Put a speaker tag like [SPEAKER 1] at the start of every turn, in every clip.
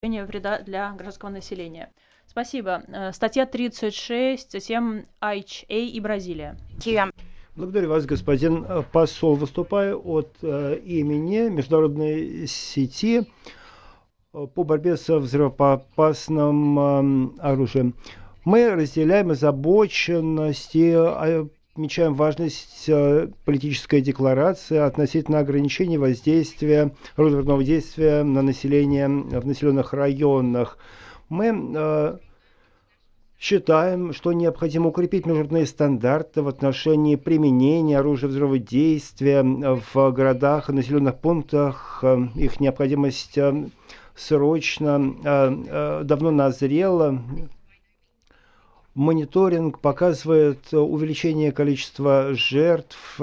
[SPEAKER 1] вреда для гражданского населения. Спасибо. Статья 36, 7 IHA и Бразилия.
[SPEAKER 2] Благодарю вас, господин посол. Выступаю от имени Международной сети по борьбе со взрывоопасным оружием. Мы разделяем озабоченность и отмечаем важность политической декларации относительно ограничения воздействия, оружейного действия на население в населенных районах. Мы считаем, что необходимо укрепить международные стандарты в отношении применения оружия взрывного действия в городах и населенных пунктах. Их необходимость срочно давно назрела. Мониторинг показывает увеличение количества жертв.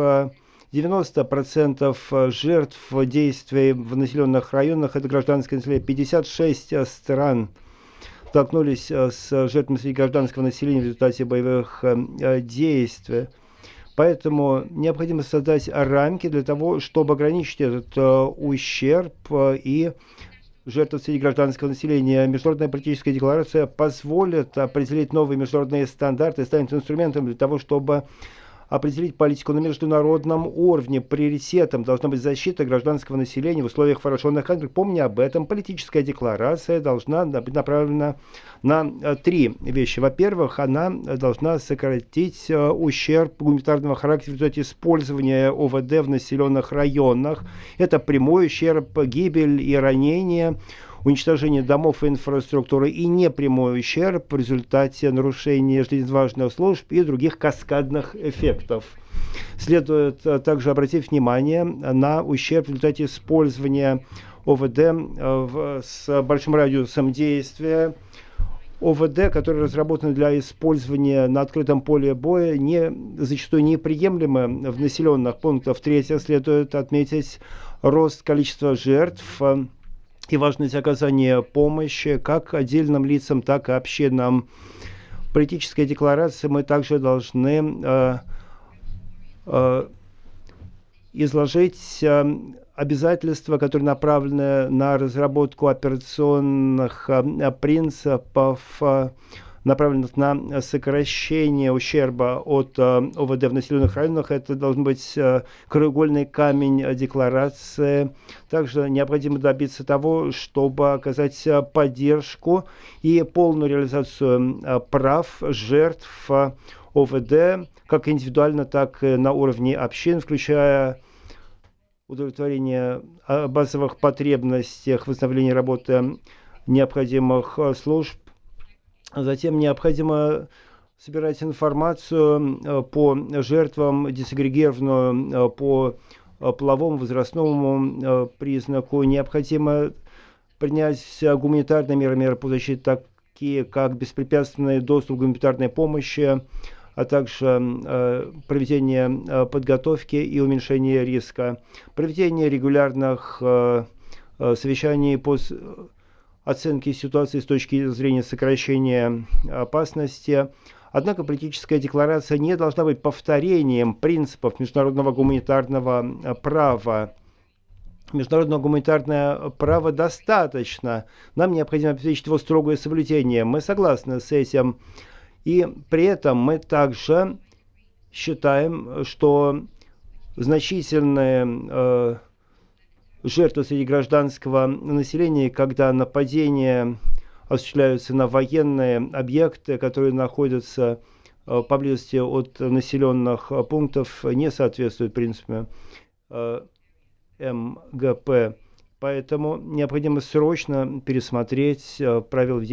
[SPEAKER 2] 90% жертв действий в населенных районах – это гражданское население. 56 стран столкнулись с жертвами среди гражданского населения в результате боевых действий. Поэтому необходимо создать рамки для того, чтобы ограничить этот ущерб и жертв среди гражданского населения. Международная политическая декларация позволит определить новые международные стандарты и станет инструментом для того, чтобы определить политику на международном уровне. Приоритетом должна быть защита гражданского населения в условиях вооруженных конфликтов. Помня об этом, политическая декларация должна быть направлена на три вещи. Во-первых, она должна сократить ущерб гуманитарного характера в результате использования ОВД в населенных районах. Это прямой ущерб, гибель и ранения, уничтожение домов и инфраструктуры, и непрямой ущерб в результате нарушения жизненно важных служб и других каскадных эффектов. Следует также обратить внимание на ущерб в результате использования ОВД с большим радиусом действия. ОВД, которые разработаны для использования на открытом поле боя, зачастую неприемлемы в населенных пунктах. Третье, следует отметить рост количества жертв и важность оказания помощи как отдельным лицам, так и общинам. В политической декларации мы также должны изложить обязательства, которые направлены на разработку операционных принципов, направленных на сокращение ущерба от ОВД в населенных районах. Это должен быть краеугольный камень декларации. Также необходимо добиться того, чтобы оказать поддержку и полную реализацию прав жертв ОВД, как индивидуально, так и на уровне общин, включая удовлетворение базовых потребностей, восстановление работы необходимых служб. Затем необходимо собирать информацию по жертвам, диссегрегированную по половому, возрастному признаку. Необходимо принять гуманитарные меры по защите, такие как беспрепятственный доступ к гуманитарной помощи, а также проведение подготовки и уменьшение риска, проведение регулярных совещаний по оценки ситуации с точки зрения сокращения опасности. Однако политическая декларация не должна быть повторением принципов международного гуманитарного права. Международного гуманитарного права достаточно. Нам необходимо обеспечить его строгое соблюдение. Мы согласны с этим. И при этом мы также считаем, что значительные жертвы среди гражданского населения, когда нападения осуществляются на военные объекты, которые находятся поблизости от населенных пунктов, не соответствуют принципам МГП. Поэтому необходимо срочно пересмотреть правила